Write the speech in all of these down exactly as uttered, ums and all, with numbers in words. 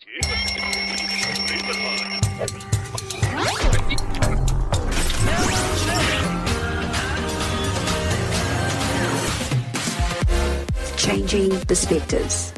Changing Perspectives.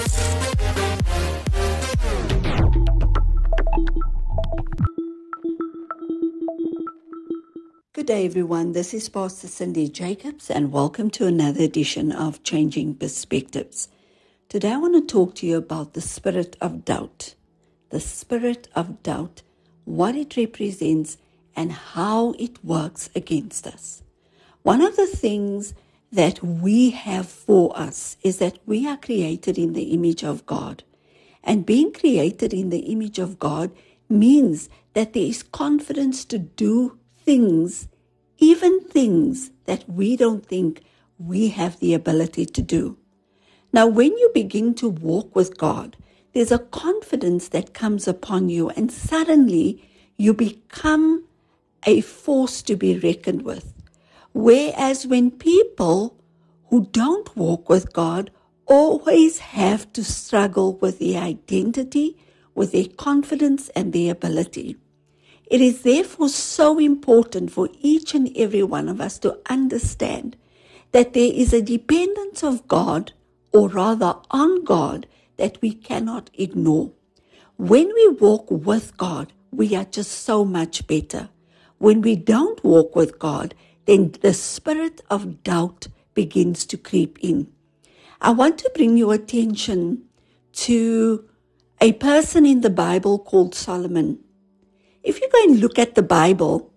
Good day, everyone. This is Pastor Cindy Jacobs, and welcome to another edition of Changing Perspectives. Today, I want to talk to you about the spirit of doubt. The spirit of doubt, what it represents, and how it works against us. One of the things that we have for us is that we are created in the image of God. And being created in the image of God means that there is confidence to do things, even things that we don't think we have the ability to do. Now, when you begin to walk with God, there's a confidence that comes upon you, and suddenly you become a force to be reckoned with. Whereas when people who don't walk with God always have to struggle with their identity, with their confidence and their ability. It is therefore so important for each and every one of us to understand that there is a dependence of God, or rather on God, that we cannot ignore. When we walk with God, we are just so much better. When we don't walk with God, then the spirit of doubt begins to creep in. I want to bring your attention to a person in the Bible called Solomon. If you go and look at the Bible,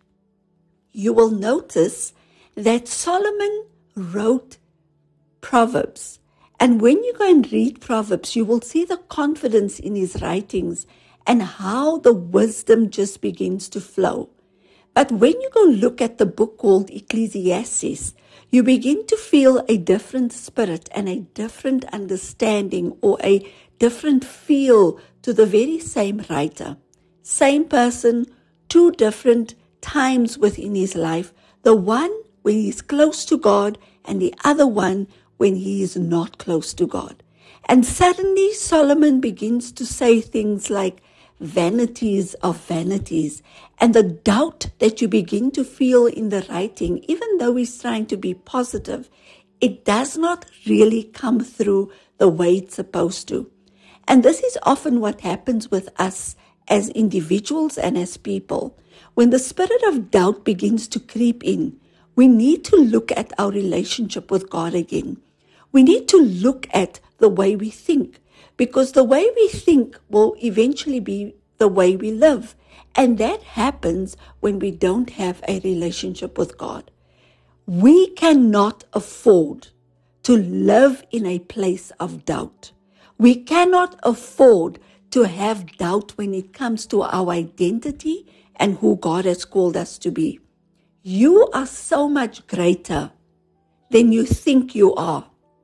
you will notice that Solomon wrote Proverbs. And when you go and read Proverbs, you will see the confidence in his writings and how the wisdom just begins to flow. But when you go look at the book called Ecclesiastes, you begin to feel a different spirit and a different understanding or a different feel to the very same writer. Same person, two different times within his life. The one when he's close to God and the other one when he is not close to God. And suddenly Solomon begins to say things like vanities of vanities, and the doubt that you begin to feel in the writing, even though he's trying to be positive, it does not really come through the way it's supposed to. And this is often what happens with us as individuals and as people. When the spirit of doubt begins to creep in, we need to look at our relationship with God again. We need to look at the way we think, because the way we think will eventually be the way we live. And that happens when we don't have a relationship with God. We cannot afford to live in a place of doubt. We cannot afford to have doubt when it comes to our identity and who God has called us to be. You are so much greater than you think you are.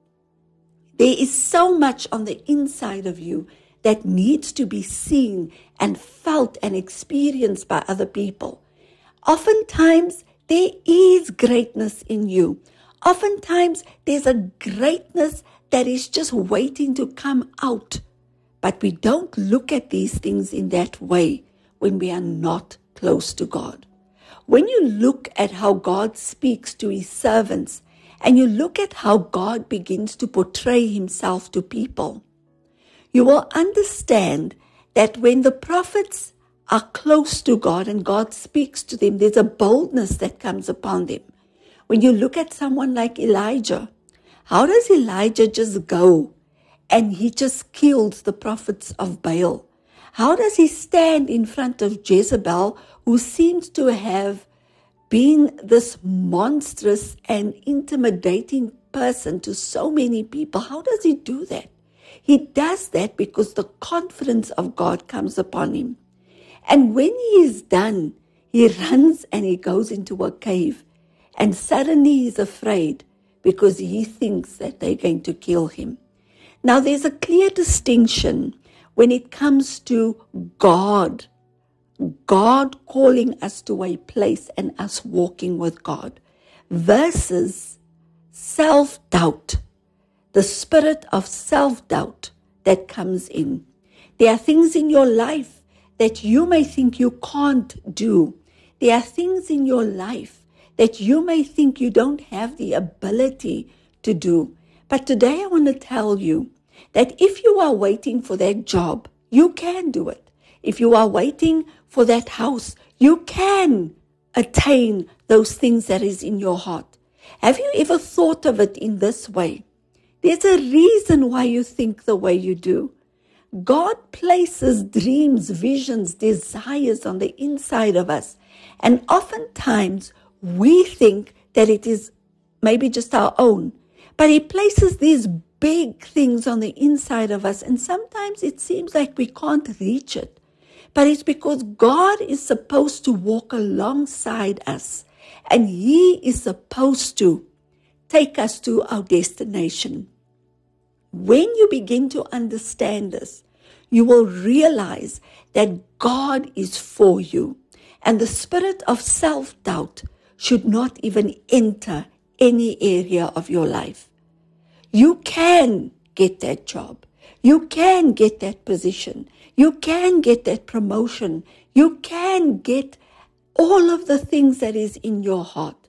There is so much on the inside of you that needs to be seen and felt and experienced by other people. Oftentimes, there is greatness in you. Oftentimes, there's a greatness that is just waiting to come out. But we don't look at these things in that way when we are not close to God. When you look at how God speaks to his servants, and you look at how God begins to portray himself to people, you will understand that when the prophets are close to God and God speaks to them, there's a boldness that comes upon them. When you look at someone like Elijah, how does Elijah just go and he just kills the prophets of Baal? How does he stand in front of Jezebel, who seems to have been this monstrous and intimidating person to so many people? How does he do that? He does that because the confidence of God comes upon him. And when he is done, he runs and he goes into a cave. And suddenly he's afraid because he thinks that they're going to kill him. Now there's a clear distinction when it comes to God. God calling us to a place and us walking with God versus self-doubt, the spirit of self-doubt that comes in. There are things in your life that you may think you can't do. There are things in your life that you may think you don't have the ability to do. But today I want to tell you that if you are waiting for that job, you can do it. If you are waiting for that house, you can attain those things that is in your heart. Have you ever thought of it in this way? There's a reason why you think the way you do. God places dreams, visions, desires on the inside of us. And oftentimes we think that it is maybe just our own. But He places these big things on the inside of us. And sometimes it seems like we can't reach it. But it's because God is supposed to walk alongside us. And He is supposed to take us to our destination. When you begin to understand this, you will realize that God is for you. And the spirit of self-doubt should not even enter any area of your life. You can get that job. You can get that position. You can get that promotion. You can get all of the things that is in your heart.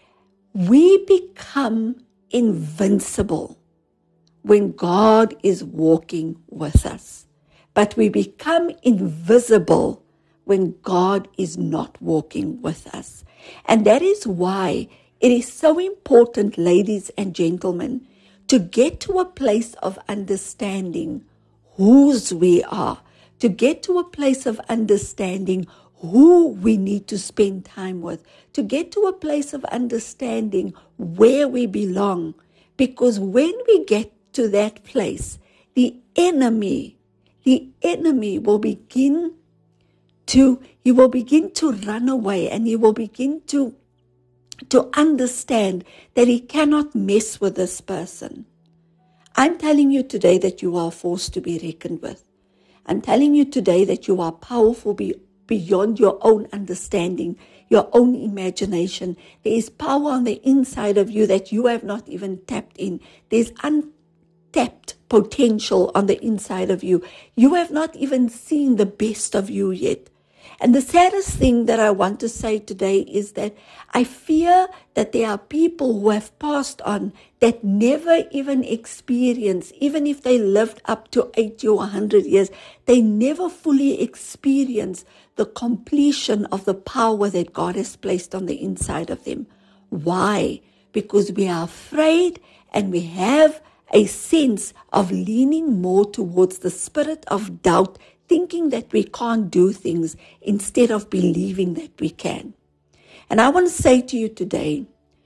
We become invincible when God is walking with us. But we become invisible when God is not walking with us. And that is why it is so important, ladies and gentlemen, to get to a place of understanding whose we are, to get to a place of understanding who we need to spend time with, to get to a place of understanding where we belong. Because when we get to that place, the enemy, the enemy will begin to, he will begin to run away, and he will begin to, to understand that he cannot mess with this person. I'm telling you today that you are a force to be reckoned with. I'm telling you today that you are powerful be, beyond your own understanding, your own imagination. There is power on the inside of you that you have not even tapped in. There's untapped potential on the inside of you. You have not even seen the best of you yet. And the saddest thing that I want to say today is that I fear that there are people who have passed on that never even experienced, even if they lived up to eighty or one hundred years, they never fully experienced the completion of the power that God has placed on the inside of them. Why? Because we are afraid and we have a sense of leaning more towards the spirit of doubt, thinking that we can't do things instead of believing that we can. And I want to say to you today,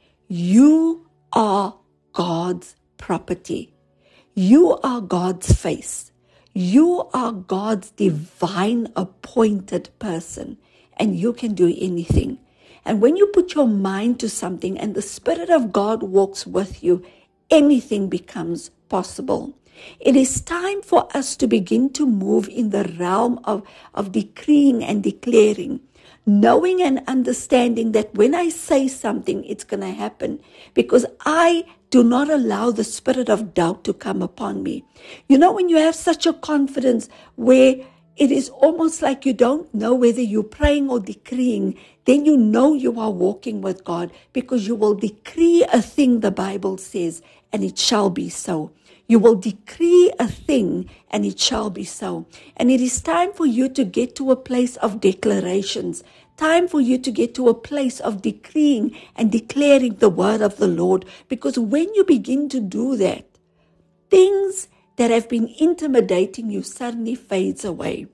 you are God's property. You are God's face. You are God's divine appointed person, and you can do anything. And when you put your mind to something and the Spirit of God walks with you, anything becomes possible. It is time for us to begin to move in the realm of, of decreeing and declaring, knowing and understanding that when I say something, it's going to happen, because I do not allow the spirit of doubt to come upon me. You know, when you have such a confidence where it is almost like you don't know whether you're praying or decreeing, then you know you are walking with God, because you will decree a thing, the Bible says, and it shall be so. You will decree a thing and it shall be so. And it is time for you to get to a place of declarations. Time for you to get to a place of decreeing and declaring the word of the Lord. Because when you begin to do that, things that have been intimidating you suddenly fades away.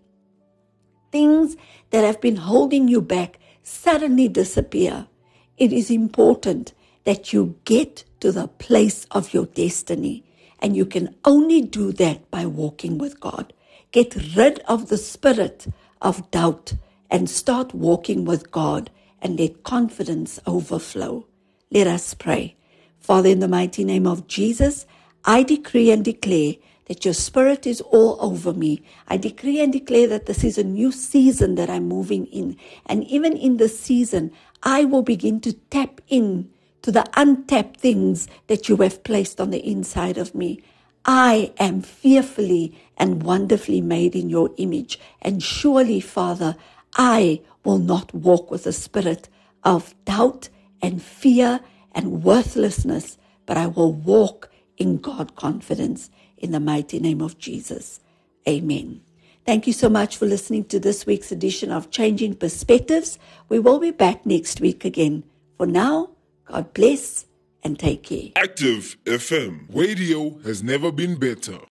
Things that have been holding you back suddenly disappear. It is important that you get to the place of your destiny. And you can only do that by walking with God. Get rid of the spirit of doubt and start walking with God, and let confidence overflow. Let us pray. Father, in the mighty name of Jesus, I decree and declare that your spirit is all over me. I decree and declare that this is a new season that I'm moving in. And even in this season, I will begin to tap in to the untapped things that you have placed on the inside of me. I am fearfully and wonderfully made in your image. And surely, Father, I will not walk with a spirit of doubt and fear and worthlessness, but I will walk in God confidence in the mighty name of Jesus. Amen. Thank you so much for listening to this week's edition of Changing Perspectives. We will be back next week again. For now, God bless and take care. Active F M. Radio has never been better.